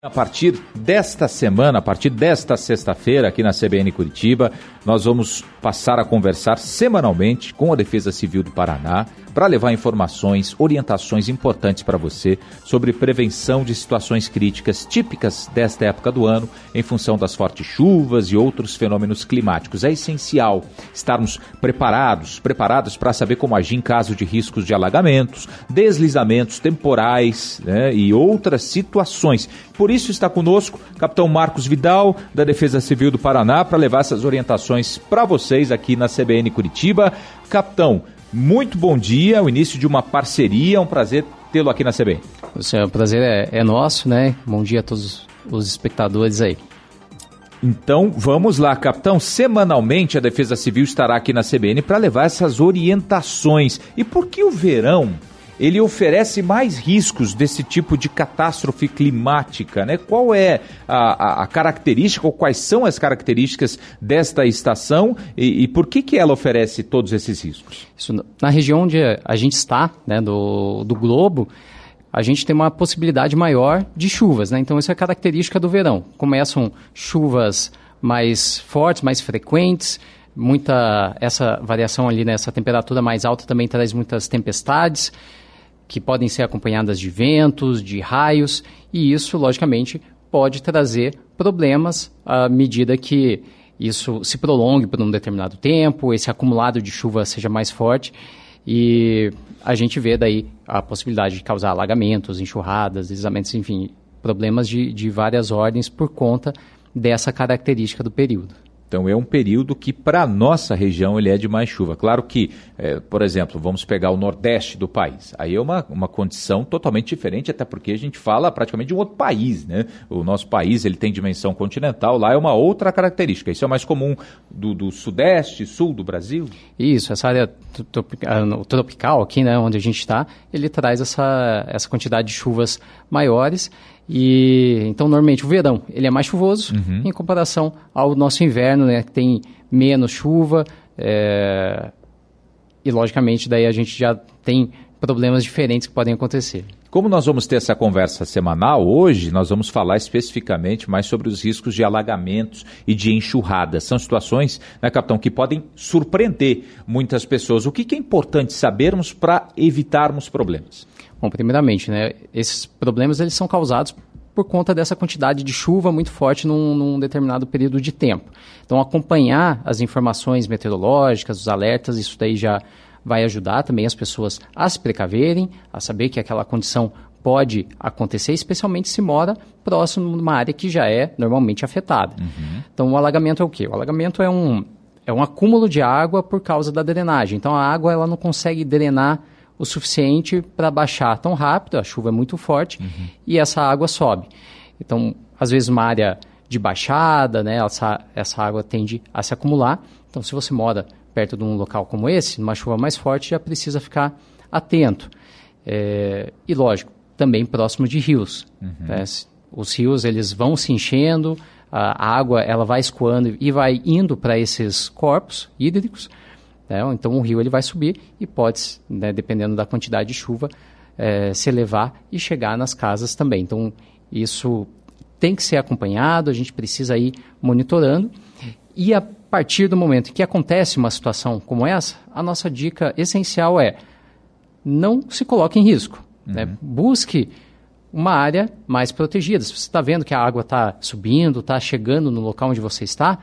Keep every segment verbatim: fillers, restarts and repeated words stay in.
A partir desta semana, a partir desta sexta-feira, aqui na C B N Curitiba, nós vamos passar a conversar semanalmente com a Defesa Civil do Paraná para levar informações, orientações importantes para você sobre prevenção de situações críticas típicas desta época do ano em função das fortes chuvas e outros fenômenos climáticos. É essencial estarmos preparados, preparados para saber como agir em caso de riscos de alagamentos, deslizamentos temporais, né, e outras situações. Por isso está conosco Capitão Marcos Vidal, da Defesa Civil do Paraná, para levar essas orientações para vocês aqui na C B N Curitiba. Capitão, muito bom dia, o início de uma parceria, é um prazer tê-lo aqui na C B N. O prazer é, é nosso, né? Bom dia a todos os espectadores aí. Então, vamos lá, capitão. Semanalmente a Defesa Civil estará aqui na C B N para levar essas orientações. E por que o verão ele oferece mais riscos desse tipo de catástrofe climática, né? Qual é a, a, a característica, ou quais são as características desta estação e, e por que, que ela oferece todos esses riscos? Isso, na região onde a gente está, né, do, do globo, a gente tem uma possibilidade maior de chuvas, né? Então, essa é a característica do verão. Começam chuvas mais fortes, mais frequentes, muita, essa variação ali nessa temperatura mais alta também traz muitas tempestades, que podem ser acompanhadas de ventos, de raios, e isso, logicamente, pode trazer problemas à medida que isso se prolongue por um determinado tempo, esse acumulado de chuva seja mais forte, e a gente vê daí a possibilidade de causar alagamentos, enxurradas, deslizamentos, enfim, problemas de, de várias ordens por conta dessa característica do período. Então é um período que para a nossa região ele é de mais chuva. Claro que, é, por exemplo, vamos pegar o nordeste do país. Aí é uma, uma condição totalmente diferente, até porque a gente fala praticamente de um outro país, né? O nosso país ele tem dimensão continental, lá é uma outra característica. Isso é mais comum do, do sudeste, sul do Brasil? Isso, essa área tropical aqui, né, onde a gente está, ele traz essa, essa quantidade de chuvas maiores. E então, normalmente, o verão ele é mais chuvoso, uhum, em comparação ao nosso inverno, né, que tem menos chuva, é... e, logicamente, daí a gente já tem problemas diferentes que podem acontecer. Como nós vamos ter essa conversa semanal, hoje nós vamos falar especificamente mais sobre os riscos de alagamentos e de enxurradas. São situações, né, capitão, que podem surpreender muitas pessoas. O que, que é importante sabermos para evitarmos problemas? Bom, primeiramente, né, esses problemas eles são causados por conta dessa quantidade de chuva muito forte num, num determinado período de tempo. Então, acompanhar as informações meteorológicas, os alertas, isso daí já vai ajudar também as pessoas a se precaverem, a saber que aquela condição pode acontecer, especialmente se mora próximo de uma área que já é normalmente afetada. Uhum. Então, o alagamento é o quê? O alagamento é um, é um acúmulo de água por causa da drenagem. Então, a água ela não consegue drenar o suficiente para baixar tão rápido, a chuva é muito forte, uhum, e essa água sobe. Então, às vezes, uma área de baixada, né, essa, essa água tende a se acumular. Então, se você mora perto de um local como esse, numa chuva mais forte, já precisa ficar atento. É, e, lógico, também próximo de rios. Uhum. Né? Os rios eles vão se enchendo, a água ela vai escoando e vai indo para esses corpos hídricos. Então, o rio ele vai subir e pode, né, dependendo da quantidade de chuva, é, se elevar e chegar nas casas também. Então, isso tem que ser acompanhado, a gente precisa ir monitorando. E a partir do momento que acontece uma situação como essa, a nossa dica essencial é não se coloque em risco. Uhum. Né? Busque uma área mais protegida. Se você está vendo que a água está subindo, está chegando no local onde você está,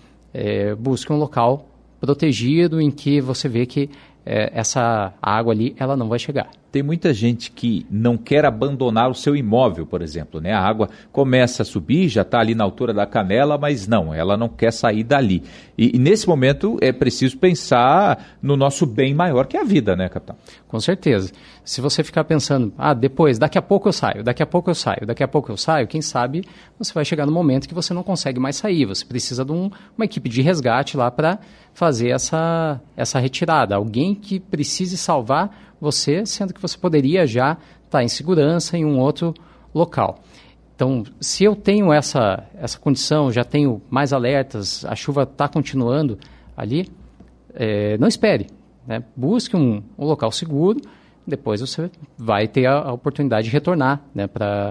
é, busque um local protegido em que você vê que é, essa água ali ela não vai chegar. Tem muita gente que não quer abandonar o seu imóvel, por exemplo, né? A água começa a subir, já está ali na altura da canela, mas não, ela não quer sair dali. E, e nesse momento é preciso pensar no nosso bem maior, que é a vida, né, capitão? Com certeza. Se você ficar pensando, ah, depois, daqui a pouco eu saio, daqui a pouco eu saio, daqui a pouco eu saio, quem sabe você vai chegar no momento que você não consegue mais sair. Você precisa de um, uma equipe de resgate lá para fazer essa, essa retirada. Alguém que precise salvar você, sendo que você poderia já estar em segurança em um outro local. Então, se eu tenho essa, essa condição, já tenho mais alertas, a chuva está continuando ali, é, não espere, né? Busque um, um local seguro, depois você vai ter a, a oportunidade de retornar, né, para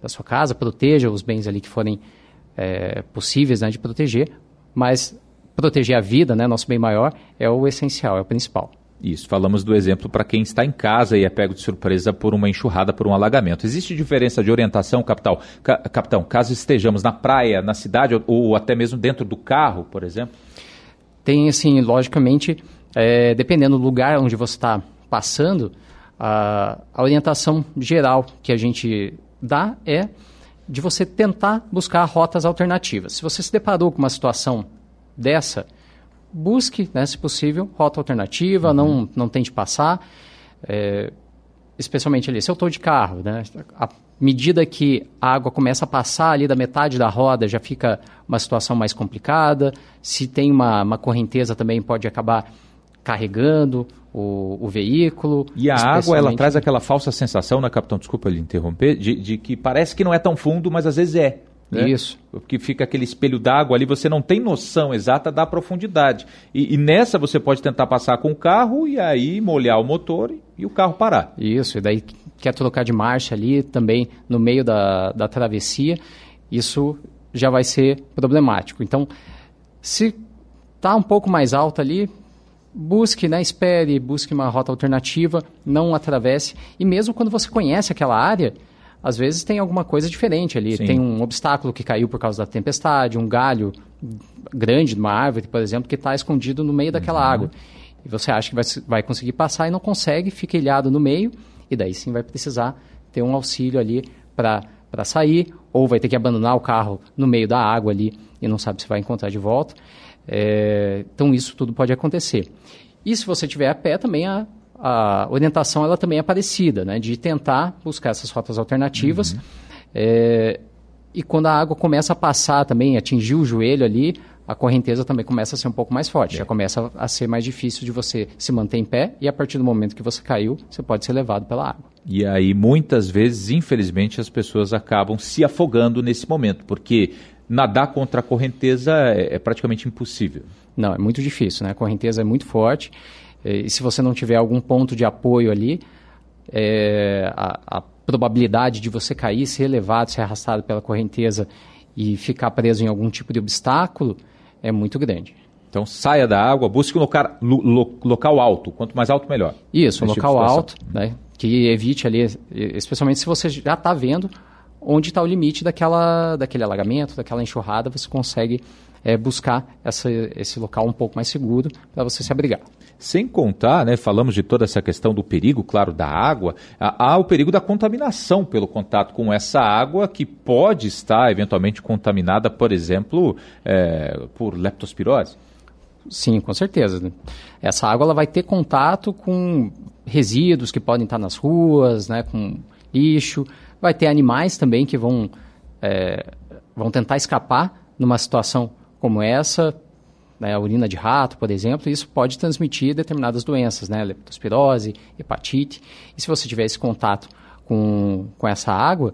da sua casa, proteja os bens ali que forem é, possíveis, né, de proteger, mas proteger a vida, né, nosso bem maior, é o essencial, é o principal. Isso, falamos do exemplo para quem está em casa e é pego de surpresa por uma enxurrada, por um alagamento. Existe diferença de orientação, capitão, ca, capitão, caso estejamos na praia, na cidade ou, ou até mesmo dentro do carro, por exemplo? Tem, assim, logicamente, é, dependendo do lugar onde você está passando, a, a orientação geral que a gente dá é de você tentar buscar rotas alternativas. Se você se deparou com uma situação dessa, busque, né, se possível, rota alternativa, uhum. não, não tente passar, é, especialmente ali, se eu estou de carro, né, à medida que a água começa a passar ali da metade da roda, já fica uma situação mais complicada, se tem uma, uma correnteza também pode acabar carregando o, o veículo. E a água, ela traz aquela falsa sensação, né, capitão, desculpa lhe interromper, de, de que parece que não é tão fundo, mas às vezes é. Né? Isso. Porque fica aquele espelho d'água ali, você não tem noção exata da profundidade. E, e nessa você pode tentar passar com o carro e aí molhar o motor e, e o carro parar. Isso, e daí quer trocar de marcha ali também no meio da, da travessia, isso já vai ser problemático. Então, se está um pouco mais alto ali, busque, né, espere, busque uma rota alternativa, não atravesse. E mesmo quando você conhece aquela área, às vezes tem alguma coisa diferente ali. Sim. Tem um obstáculo que caiu por causa da tempestade, um galho grande de uma árvore, por exemplo, que está escondido no meio daquela uhum. água. E você acha que vai, vai conseguir passar e não consegue, fica ilhado no meio, e daí sim vai precisar ter um auxílio ali para sair, ou vai ter que abandonar o carro no meio da água ali e não sabe se vai encontrar de volta. É, então isso tudo pode acontecer. E se você estiver a pé também, a, a orientação ela também é parecida, né, de tentar buscar essas rotas alternativas. Uhum. É, e quando a água começa a passar também, atingir o joelho ali, a correnteza também começa a ser um pouco mais forte. É. Já começa a ser mais difícil de você se manter em pé e a partir do momento que você caiu, você pode ser levado pela água. E aí muitas vezes, infelizmente, as pessoas acabam se afogando nesse momento, porque nadar contra a correnteza é, é praticamente impossível. Não, é muito difícil, né? A correnteza é muito forte e se você não tiver algum ponto de apoio ali, é, a, a probabilidade de você cair, ser levado, ser arrastado pela correnteza e ficar preso em algum tipo de obstáculo é muito grande. Então saia da água, busque um local, lo, lo, local alto, quanto mais alto melhor. Isso, um local tipo alto, né, que evite ali, especialmente se você já está vendo onde está o limite daquela, daquele alagamento, daquela enxurrada, você consegue é, buscar essa, esse local um pouco mais seguro para você se abrigar. Sem contar, né, falamos de toda essa questão do perigo, claro, da água, há o perigo da contaminação pelo contato com essa água que pode estar eventualmente contaminada, por exemplo, é, por leptospirose. Sim, com certeza. Essa água ela vai ter contato com resíduos que podem estar nas ruas, né, com lixo, vai ter animais também que vão, é, vão tentar escapar numa situação como essa, né, a urina de rato, por exemplo, e isso pode transmitir determinadas doenças, né, leptospirose, hepatite. E se você tiver esse contato com, com essa água,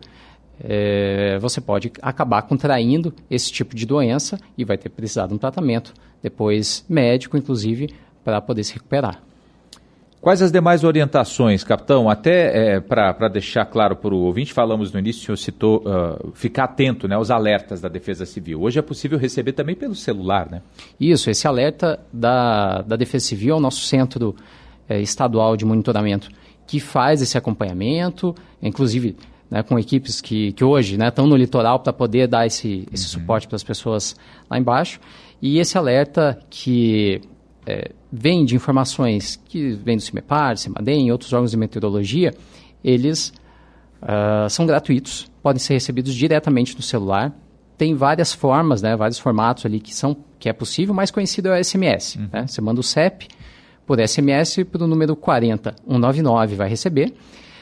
é, você pode acabar contraindo esse tipo de doença e vai ter precisado de um tratamento, depois médico, inclusive, para poder se recuperar. Quais as demais orientações, capitão? Até é, para deixar claro para o ouvinte, falamos no início, o senhor citou uh, ficar atento, né, aos alertas da Defesa Civil. Hoje é possível receber também pelo celular, né? Isso, esse alerta da, da Defesa Civil é o nosso centro é, estadual de monitoramento que faz esse acompanhamento, inclusive, né, com equipes que, que hoje, né, estão no litoral para poder dar esse, esse uhum. suporte para as pessoas lá embaixo. E esse alerta que é, vem de informações que vêm do CIMEPAR, CIMADEM e outros órgãos de meteorologia, eles uh, são gratuitos, podem ser recebidos diretamente no celular. Tem várias formas, né, vários formatos ali que, são, que é possível, o mais conhecido é o S M S. Uhum. Né? Você manda o C E P por S M S para o número quarenta mil cento e noventa e nove, vai receber.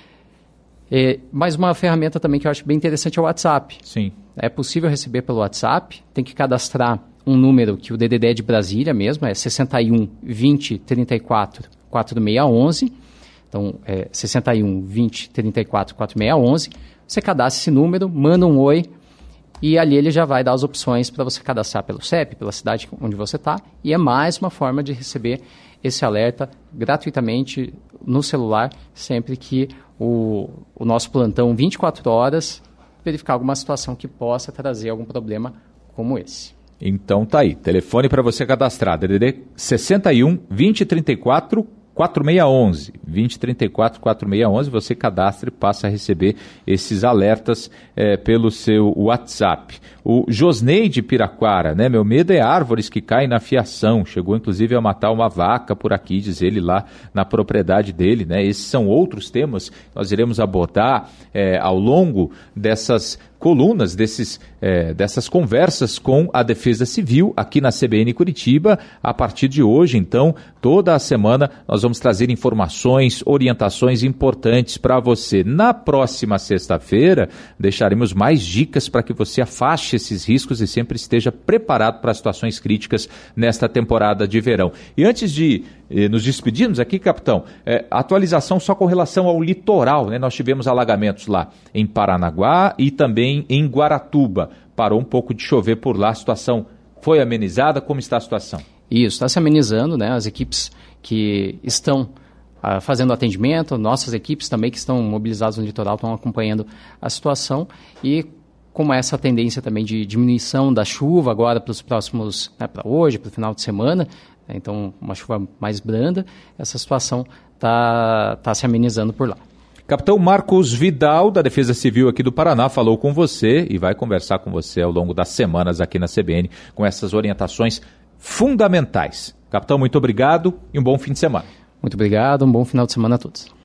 É, mais uma ferramenta também que eu acho bem interessante é o WhatsApp. Sim. É possível receber pelo WhatsApp, tem que cadastrar um número que o D D D é de Brasília mesmo, é sessenta e um, vinte, trinta e quatro, quarenta e seis onze. Então, é sessenta e um, vinte, trinta e quatro, quarenta e seis onze. Você cadastra esse número, manda um oi e ali ele já vai dar as opções para você cadastrar pelo C E P, pela cidade onde você está. E é mais uma forma de receber esse alerta gratuitamente no celular, sempre que o, o nosso plantão vinte e quatro horas verificar alguma situação que possa trazer algum problema como esse. Então tá aí, telefone para você cadastrar, D D D sessenta e um, vinte, trinta e quatro, quatro seis um um, vinte, trinta e quatro, quatro seis um um, você cadastra e passa a receber esses alertas é, pelo seu WhatsApp. O Josnei de Piraquara, né? Meu medo é árvores que caem na fiação, chegou inclusive a matar uma vaca por aqui, diz ele, lá na propriedade dele, né? Esses são outros temas que nós iremos abordar é, ao longo dessas colunas, desses, é, dessas conversas com a Defesa Civil aqui na C B N Curitiba. A partir de hoje, então, toda a semana nós vamos trazer informações, orientações importantes para você. Na próxima sexta-feira, deixaremos mais dicas para que você afaste esses riscos e sempre esteja preparado para situações críticas nesta temporada de verão. E antes de eh, nos despedirmos aqui, capitão, eh, atualização só com relação ao litoral, né? Nós tivemos alagamentos lá em Paranaguá e também em Guaratuba. Parou um pouco de chover por lá, a situação foi amenizada? Como está a situação? Isso, está se amenizando, né? As equipes que estão ah, fazendo atendimento, nossas equipes também que estão mobilizadas no litoral estão acompanhando a situação e como essa tendência também de diminuição da chuva agora para os próximos, né, para hoje, para o final de semana, né, então uma chuva mais branda, essa situação está tá se amenizando por lá. Capitão Marcos Vidal, da Defesa Civil aqui do Paraná, falou com você e vai conversar com você ao longo das semanas aqui na C B N com essas orientações fundamentais. Capitão, muito obrigado e um bom fim de semana. Muito obrigado, um bom final de semana a todos.